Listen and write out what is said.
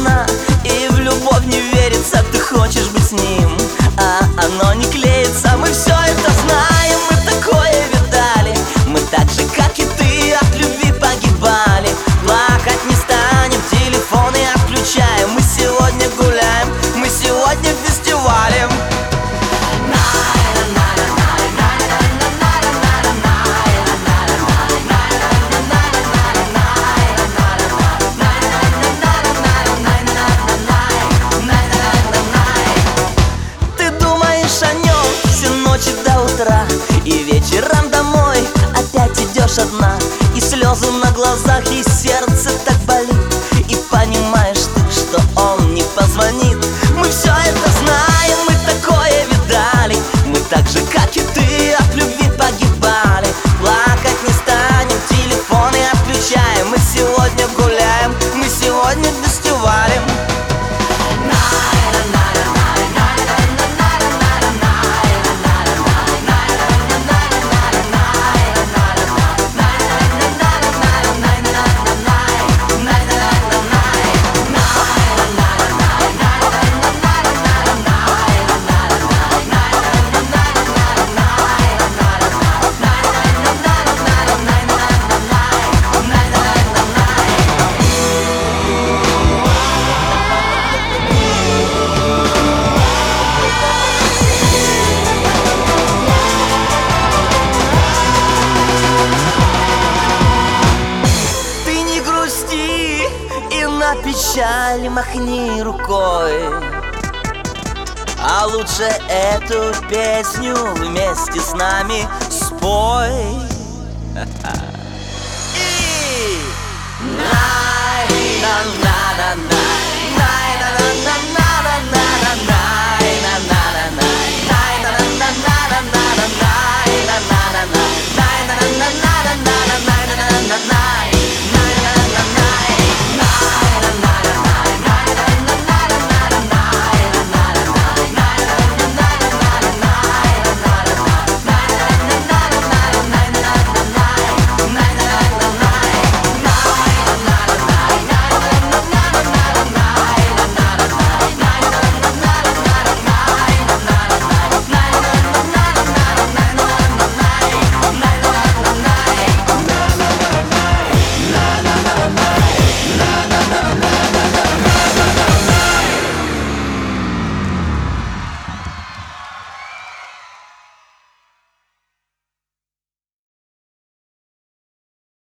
сна, и в любовь не верится. Ты хочешь быть с ним, а оно не клеится. Мы все это знаем, мы такое видали. Мы так же, как и ты, от любви погибали. Плакать не станем, телефоны отключаем. Мы сегодня гуляем, мы сегодня фестивалем. До утра, и вечером домой опять идешь одна, и слезы на глазах, и сердце так болит, и понимаешь ты, что он не позвонит. Мы все это знаем, мы такое видали. Мы так же, как и ты, от любви погибали. Плакать не станем, телефоны отключаем. Мы сегодня гуляем, мы сегодня фестивалем. На печаль махни рукой, а лучше эту песню вместе с нами спой. И на